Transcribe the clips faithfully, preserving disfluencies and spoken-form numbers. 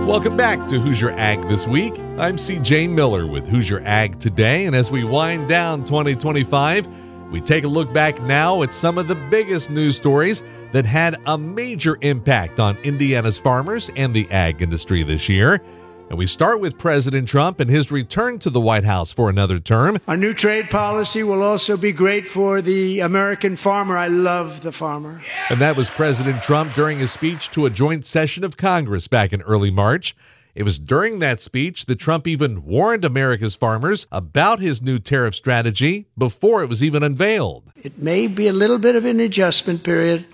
Welcome back to Who's Your Ag This Week. I'm C J Miller with Who's Your Ag Today, and as we wind down twenty twenty-five, we take a look back now at some of the biggest news stories that had a major impact on Indiana's farmers and the ag industry this year. And we start with President Trump and his return to the White House for another term. Our new trade policy will also be great for the American farmer. I love the farmer. And that was President Trump during his speech to a joint session of Congress back in early March. It was during that speech that Trump even warned America's farmers about his new tariff strategy before it was even unveiled. It may be a little bit of an adjustment period.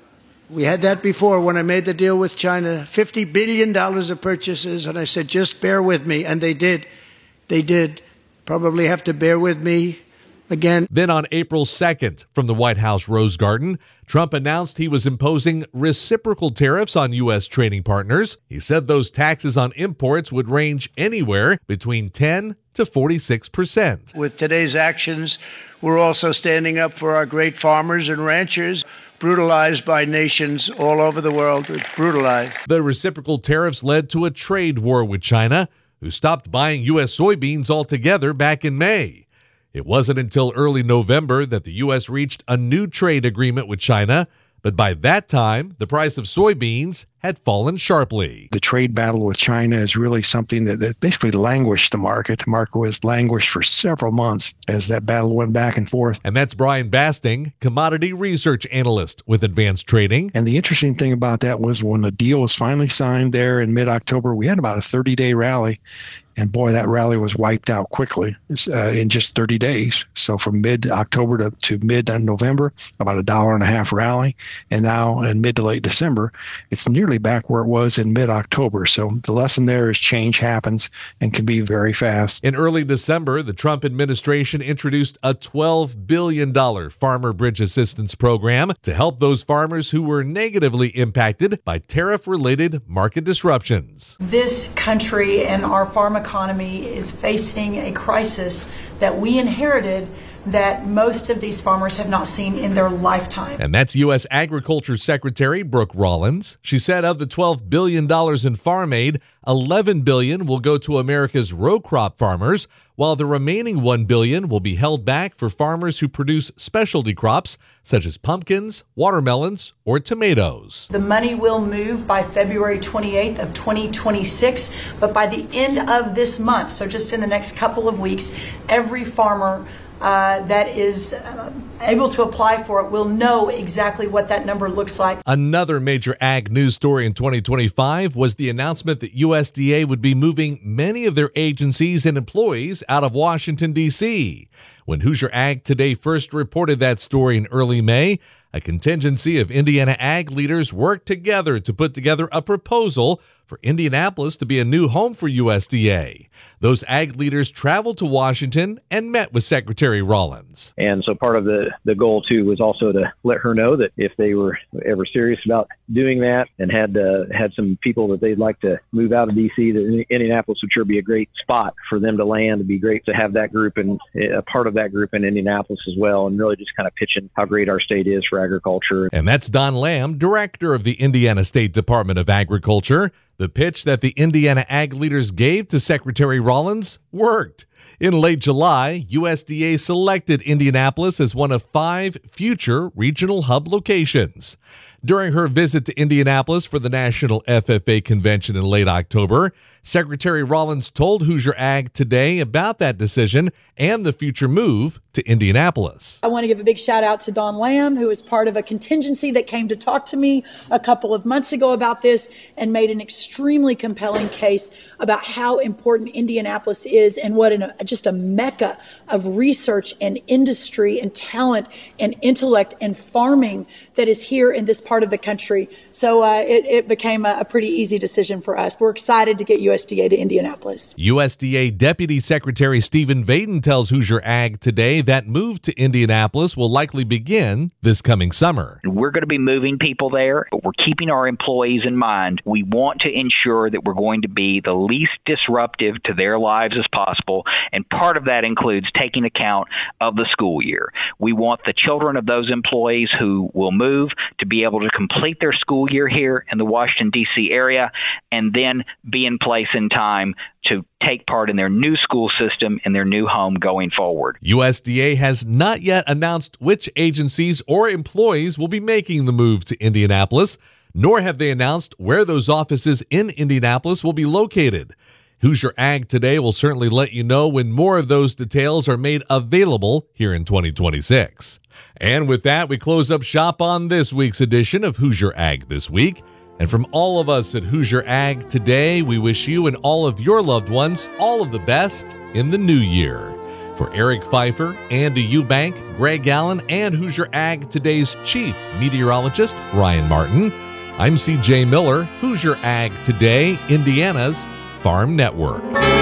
We had that before when I made the deal with China, fifty billion dollars of purchases, and I said, just bear with me, and they did. They did. Probably have to bear with me again. Then on April second, from the White House Rose Garden, Trump announced he was imposing reciprocal tariffs on U S trading partners. He said those taxes on imports would range anywhere between ten to forty-six percent. With today's actions, we're also standing up for our great farmers and ranchers, brutalized by nations all over the world. Brutalized. The reciprocal tariffs led to a trade war with China, who stopped buying U S soybeans altogether back in May. It wasn't until early November that the U S reached a new trade agreement with China, but by that time, the price of soybeans had fallen sharply. The trade battle with China is really something that, that basically languished the market. The market was languished for several months as that battle went back and forth. And that's Brian Basting, commodity research analyst with Advanced Trading. And the interesting thing about that was when the deal was finally signed there in mid-October, we had about a thirty-day rally. And boy, that rally was wiped out quickly uh, in just thirty days. So from mid-October to, to mid-November, about a dollar and a half rally. And now in mid to late December, it's nearly back where it was in mid-October. So the lesson there is change happens and can be very fast. In early December, the Trump administration introduced a twelve billion dollars Farmer Bridge Assistance Program to help those farmers who were negatively impacted by tariff-related market disruptions. This country and our farm economy is facing a crisis that we inherited that most of these farmers have not seen in their lifetime. And that's U S Agriculture Secretary Brooke Rollins. She said of the twelve billion dollars in farm aid, eleven billion dollars will go to America's row crop farmers, while the remaining one billion dollars will be held back for farmers who produce specialty crops such as pumpkins, watermelons, or tomatoes. The money will move by February twenty-eighth of twenty twenty-six, but by the end of this month, so just in the next couple of weeks, every farmer Uh, that is uh, able to apply for it will know exactly what that number looks like. Another major ag news story in twenty twenty-five was the announcement that U S D A would be moving many of their agencies and employees out of Washington, D C. When Who's Your Ag Today first reported that story in early May, a contingency of Indiana ag leaders worked together to put together a proposal for Indianapolis to be a new home for U S D A. Those ag leaders traveled to Washington and met with Secretary Rollins. And so part of the, the goal, too, was also to let her know that if they were ever serious about doing that and had uh, had some people that they'd like to move out of D C, that Indianapolis would sure be a great spot for them to land. It'd be great to have that group and a part of that group in Indianapolis as well, and really just kind of pitching how great our state is for agriculture. And that's Don Lamb, director of the Indiana State Department of Agriculture. The pitch that the Indiana ag leaders gave to Secretary Rollins worked. In late July, U S D A selected Indianapolis as one of five future regional hub locations. During her visit to Indianapolis for the National F F A Convention in late October, Secretary Rollins told Who's Your Ag Today about that decision and the future move to Indianapolis. I want to give a big shout out to Don Lamb, who is part of a contingency that came to talk to me a couple of months ago about this and made an extremely compelling case about how important Indianapolis is and what an, just a mecca of research and industry and talent and intellect and farming that is here in this part of the country. So uh, it, it became a, a pretty easy decision for us. We're excited to get U S D A to Indianapolis. U S D A Deputy Secretary Stephen Vaden tells Who's Your Ag Today that move to Indianapolis will likely begin this coming summer. We're going to be moving people there, but we're keeping our employees in mind. We want to ensure that we're going to be the least disruptive to their lives as possible. And part of that includes taking account of the school year. We want the children of those employees who will move to be able to complete their school year here in the Washington, D C area, and then be in place in time to take part in their new school system in their new home going forward. U S D A has not yet announced which agencies or employees will be making the move to Indianapolis, nor have they announced where those offices in Indianapolis will be located. Hoosier Ag Today will certainly let you know when more of those details are made available here in twenty twenty-six. And with that, we close up shop on this week's edition of Hoosier Ag This Week. And from all of us at Hoosier Ag Today, we wish you and all of your loved ones all of the best in the new year. For Eric Pfeiffer, Andy Eubank, Greg Allen, and Hoosier Ag Today's chief meteorologist, Ryan Martin, I'm C J Miller, Hoosier Ag Today, Indiana's Farm Network.